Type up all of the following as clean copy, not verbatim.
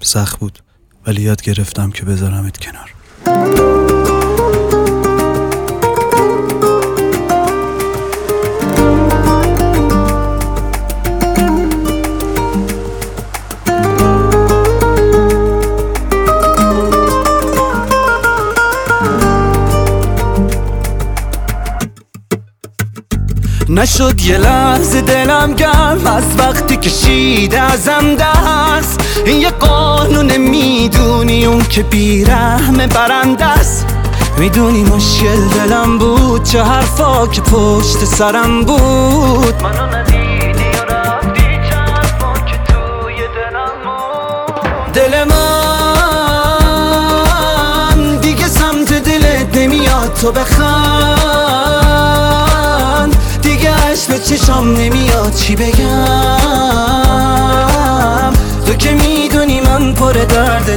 سخت بود ولی یاد گرفتم که بذارمت کنار. نشد یه لحظه دلم گرم از وقتی کشیده ازم دست. این یه قانون میدونی اون که بیرحم برنده است. میدونی مشکل دلم بود چه حرفا که پشت سرم بود. منو ندیدی و رفتی چه حرفا که توی دلم بود. دل من دیگه سمت دلت نمیاد تو بخند. به چشام نمیاد چی بگم. تو که میدونی من پر درد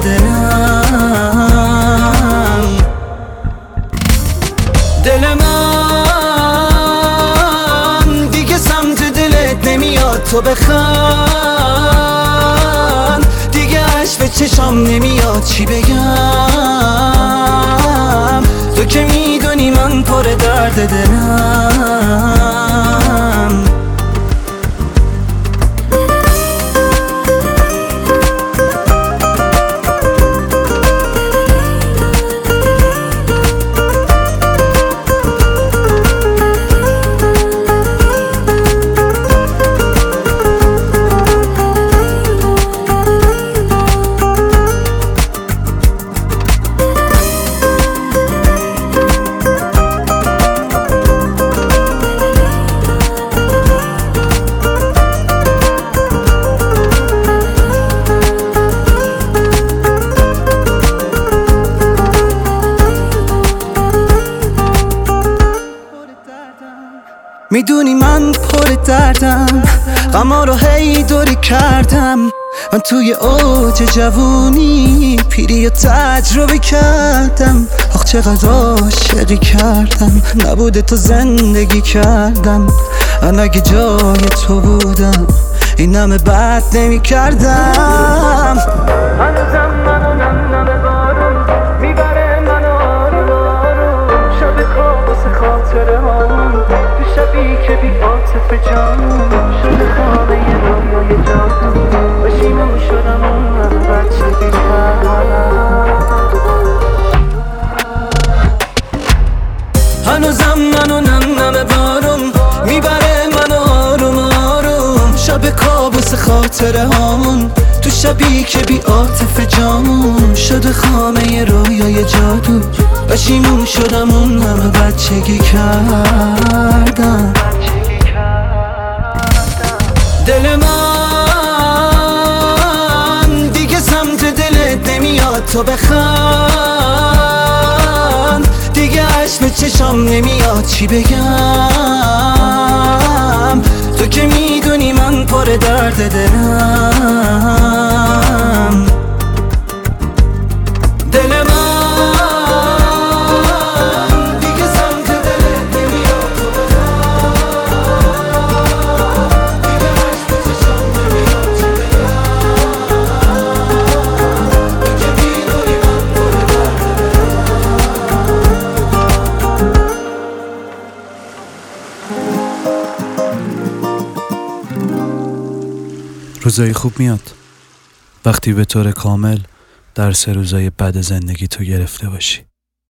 دلم. دل من دیگه سمت دلت نمیاد تو بخند. دیگه عشق به چشام نمیاد چی بگم. تو که میدونی من پر درد دلم. میدونی من پر دردم، غما رو هی دوری کردم. من توی اوج جوونی پیری رو تجربه کردم. آخ چقدر عاشقی کردم، نبوده تو زندگی کردم. من اگه جای تو بودم این همه بد نمی کردم. هنوزم منو نم بارون میبره منو آروم آروم. شب کابوس خاطره هامون تو شبی که بی عاطف جانون. شده خانه یه رویای جادو بشیمون شدم اون بچه هنوزم منو نم بارون میبره منو آروم آروم. شب کابوس خاطره هامون تو شبی که بی عاطف جامون. شده خامه ی رویای جادو بشیمون شدم اون همه بچگی کردم. دل من دیگه سمت دلت نمیاد تو بخند. دیگه عشق به چشام نمیاد چی بگم. تو که میدونی من پر درد دلم. دل من دیگه سمت دلت نمیاد تو بخند. دیگه عشق به چشام نمیاد چی بگم. تو که میدونی من پر درد روزای خوب میاد وقتی به طور کامل درس روزای بد زندگی تو گرفته باشی.